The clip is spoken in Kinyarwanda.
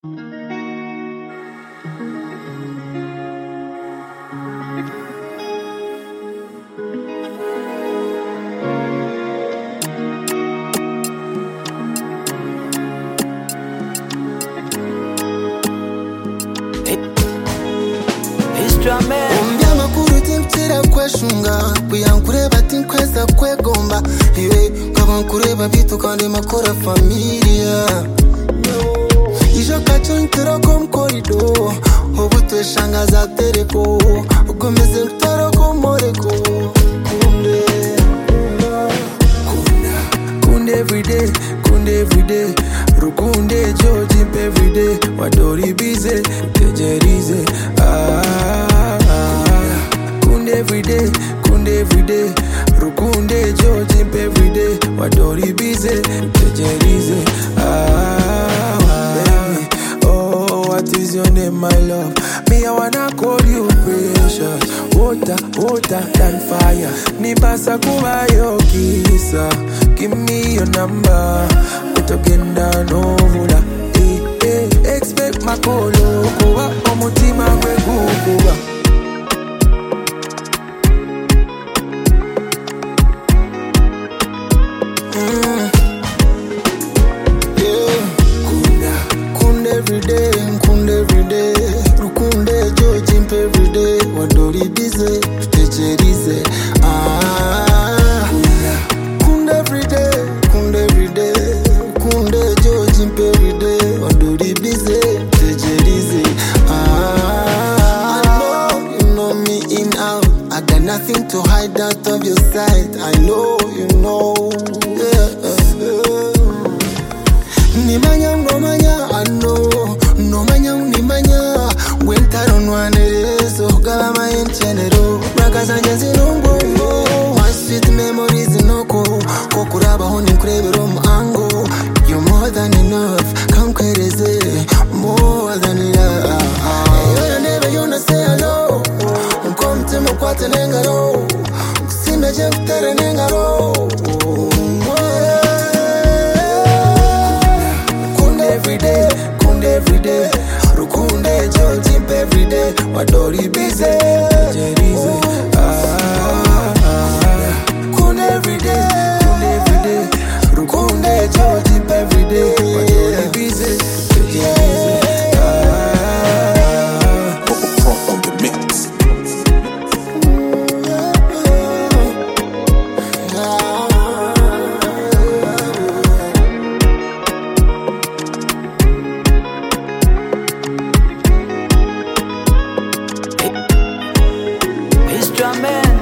Umbyama kurutimtira kweshunga kuyankureba tinkweza kwegomba iwe kabankureba bitu kandi makora familia ijo kachontero kom corridor obutweshanga za tereko ugomeze mtoro komoreko kunde everyday rukunde jojimp everyday wadori bize tejerize kunde everyday rukunde jojimp everyday wadori bize tejerize baby, oh what is your name my love, me I wanna call you precious, hotter than fire, nipasa kuba yo kisa, give me your number, kutogenda novula, expect my call, kuba omutima gwe gukuba. Everyday, rukunde jojimp everyday, wadori bize, tejerize. Kunde everyday, rukunde jojimp everyday, wadori bize, tejerize. I know you know me in out, I got nothing to hide out of your sight. I know you know, nimanya ngomanya, I know. No manya unimanya wentaro nwanerezo galama enchenero bakazanje zinongongo my sweet memories noko kokuraba ho ninkurebero mu ango you more than enough kamkwereze more than enough yo never you say hello unkomte mukwate nengaro kusimeje kutere nengaro everyday, rukunde jojimp everyday, wadori bize, tejerize. Kunde everyday, rukunde jojimp everyday, wadori bize, tejerize. On the mix. Man.